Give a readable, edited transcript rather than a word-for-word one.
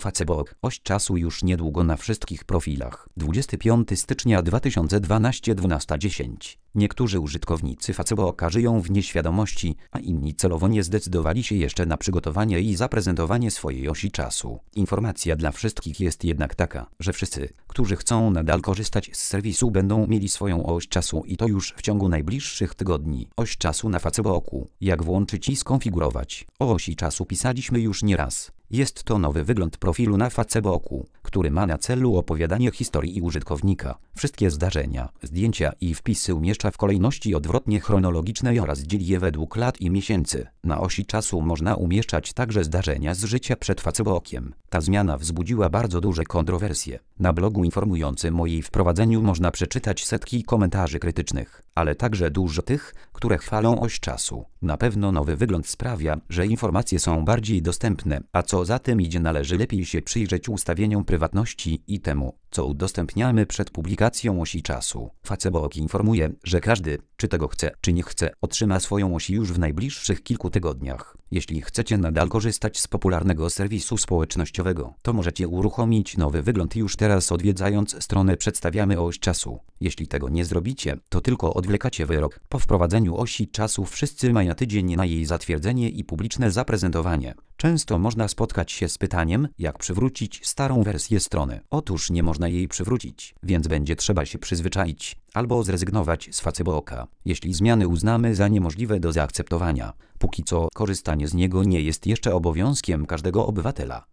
Facebook, oś czasu już niedługo na wszystkich profilach. 25 stycznia 2012 12:10. Niektórzy użytkownicy Facebooka żyją w nieświadomości, a inni celowo nie zdecydowali się jeszcze na przygotowanie i zaprezentowanie swojej osi czasu. Informacja dla wszystkich jest jednak taka, że wszyscy, którzy chcą nadal korzystać z serwisu, będą mieli swoją oś czasu i to już w ciągu najbliższych tygodni. Oś czasu na Facebooku. Jak włączyć i skonfigurować? O osi czasu pisaliśmy już nieraz. Jest to nowy wygląd profilu na Facebooku, który ma na celu opowiadanie historii użytkownika. Wszystkie zdarzenia, zdjęcia i wpisy umieszcza w kolejności odwrotnie chronologicznej oraz dzieli je według lat i miesięcy. Na osi czasu można umieszczać także zdarzenia z życia przed Facebookiem. Ta zmiana wzbudziła bardzo duże kontrowersje. Na blogu informującym o jej wprowadzeniu można przeczytać setki komentarzy krytycznych, ale także dużo tych, które chwalą oś czasu. Na pewno nowy wygląd sprawia, że informacje są bardziej dostępne, a co za tym idzie, należy lepiej się przyjrzeć ustawieniom prywatności i temu, co udostępniamy przed publikacją osi czasu. Facebook informuje, że każdy, czy tego chce, czy nie chce, otrzyma swoją oś już w najbliższych kilku tygodniach. Jeśli chcecie nadal korzystać z popularnego serwisu społecznościowego, to możecie uruchomić nowy wygląd już teraz, odwiedzając stronę Przedstawiamy oś czasu. Jeśli tego nie zrobicie, to tylko odwlekacie wyrok. Po wprowadzeniu osi czasu wszyscy mają tydzień na jej zatwierdzenie i publiczne zaprezentowanie. Często można spotkać się z pytaniem, jak przywrócić starą wersję strony. Otóż nie można jej przywrócić, więc będzie trzeba się przyzwyczaić albo zrezygnować z Facebooka, jeśli zmiany uznamy za niemożliwe do zaakceptowania. Póki co korzystanie z niego nie jest jeszcze obowiązkiem każdego obywatela.